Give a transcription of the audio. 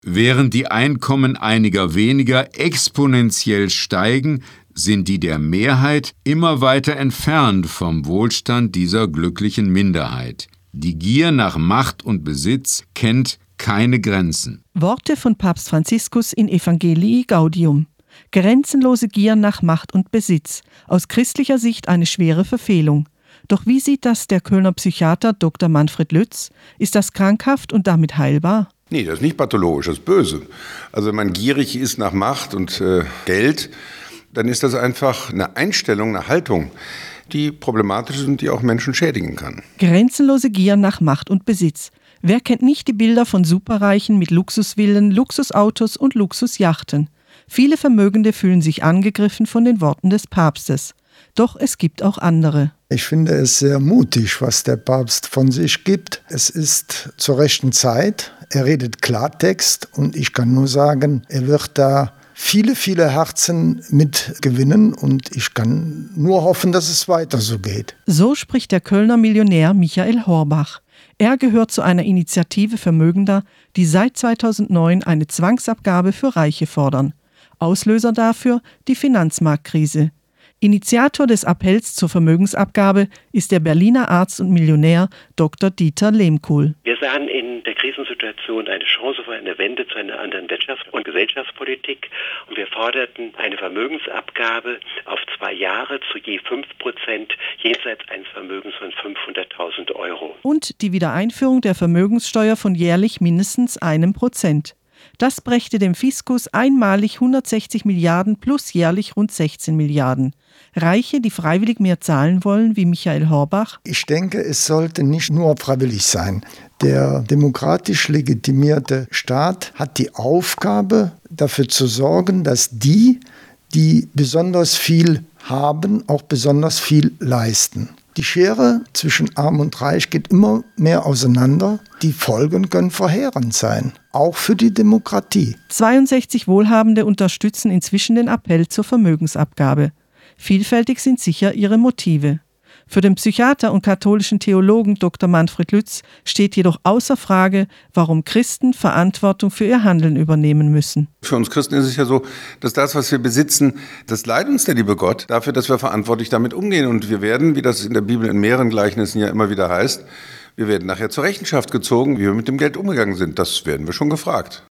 Während die Einkommen einiger weniger exponentiell steigen, sind die der Mehrheit immer weiter entfernt vom Wohlstand dieser glücklichen Minderheit. Die Gier nach Macht und Besitz kennt keine Grenzen. Worte von Papst Franziskus in Evangelii Gaudium. Grenzenlose Gier nach Macht und Besitz. Aus christlicher Sicht eine schwere Verfehlung. Doch wie sieht das der Kölner Psychiater Dr. Manfred Lütz? Ist das krankhaft und damit heilbar? Nee, das ist nicht pathologisch, das ist böse. Also wenn man gierig ist nach Macht und Geld, dann ist das einfach eine Einstellung, eine Haltung, die problematisch ist und die auch Menschen schädigen kann. Grenzenlose Gier nach Macht und Besitz. Wer kennt nicht die Bilder von Superreichen mit Luxusvillen, Luxusautos und Luxusjachten? Viele Vermögende fühlen sich angegriffen von den Worten des Papstes. Doch es gibt auch andere. Ich finde es sehr mutig, was der Papst von sich gibt. Es ist zur rechten Zeit. Er redet Klartext und ich kann nur sagen, er wird da viele, viele Herzen mitgewinnen und ich kann nur hoffen, dass es weiter so geht. So spricht der Kölner Millionär Michael Horbach. Er gehört zu einer Initiative Vermögender, die seit 2009 eine Zwangsabgabe für Reiche fordern. Auslöser dafür die Finanzmarktkrise. Initiator des Appells zur Vermögensabgabe ist der Berliner Arzt und Millionär Dr. Dieter Lehmkuhl. Wir sahen in der Krisensituation eine Chance für eine Wende zu einer anderen Wirtschafts- und Gesellschaftspolitik und wir forderten eine Vermögensabgabe auf 2 Jahre zu je 5% jenseits eines Vermögens von 500.000 €. Und die Wiedereinführung der Vermögenssteuer von jährlich mindestens 1%. Das brächte dem Fiskus einmalig 160 Milliarden plus jährlich rund 16 Milliarden. Reiche, die freiwillig mehr zahlen wollen, wie Michael Horbach? Ich denke, es sollte nicht nur freiwillig sein. Der demokratisch legitimierte Staat hat die Aufgabe, dafür zu sorgen, dass die besonders viel haben, auch besonders viel leisten. Die Schere zwischen Arm und Reich geht immer mehr auseinander. Die Folgen können verheerend sein, auch für die Demokratie. 62 Wohlhabende unterstützen inzwischen den Appell zur Vermögensabgabe. Vielfältig sind sicher ihre Motive. Für den Psychiater und katholischen Theologen Dr. Manfred Lütz steht jedoch außer Frage, warum Christen Verantwortung für ihr Handeln übernehmen müssen. Für uns Christen ist es ja so, dass das, was wir besitzen, das leiht uns der liebe Gott dafür, dass wir verantwortlich damit umgehen. Und wir werden, wie das in der Bibel in mehreren Gleichnissen ja immer wieder heißt, wir werden nachher zur Rechenschaft gezogen, wie wir mit dem Geld umgegangen sind. Das werden wir schon gefragt.